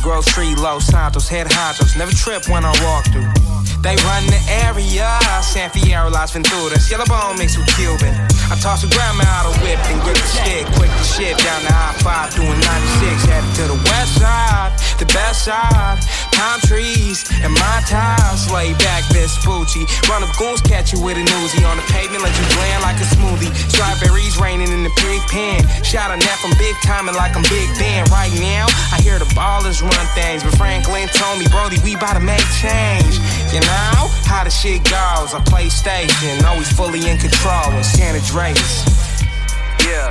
Grove Street, Los Santos, head honchos, never trip when I walk through. They run the area, San Fierro, Las Venturas, yellow bone mixed with Cuban. I toss a grandma out of whip and grip the stick, quick to ship down the I-5 doing 96, headed to the west side, the best side. Palm trees and my ties, lay back Vespucci. Run up goons, catch you with a newsie on the pavement, let you blend like a smoothie. Strawberries raining in the pig pen. Shot a net from big timing like I'm Big Ben. Right now, I hear the ballers run things, but Franklin told me, Brody, we bout to make change. You know how the shit goes. I play station, always fully in control with San Andreas. Yeah.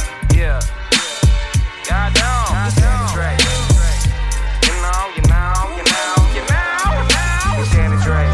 God damn, San Andreas. You know. San Andreas.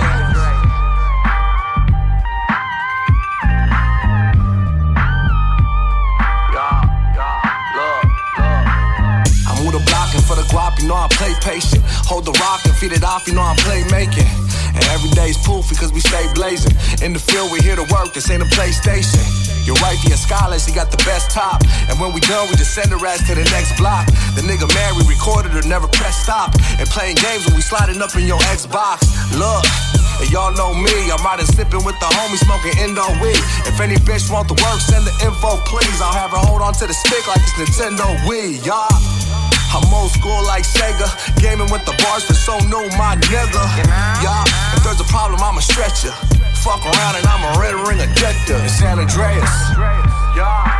I'm with a blocking for the guap, you know I play patient. Hold the rock and feed it off, you know I play making. And every day's proof because we stay blazing. In the field, we here to work, this ain't a PlayStation. You're right, the scholars, he got the best top. And when we done, we just send the rest to the next block. The nigga mad, we recorded her, never press stop. And playing games when we sliding up in your Xbox. Look, and y'all know me, I'm out and sipping with the homies, smoking Indo weed. If any bitch want the work, send the info, please. I'll have her hold on to the stick like it's Nintendo Wii, y'all. I'm old school like Sega, gaming with the bars for so new, my nigga. Yeah, if there's a problem, I'ma stretch ya. Fuck around and I'm a red ring addictor in San Andreas. Yeah.